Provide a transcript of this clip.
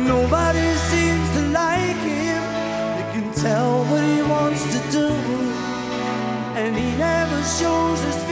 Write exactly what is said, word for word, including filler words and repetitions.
Nobody seems to like him. You can tell what he wants to do, and he never shows his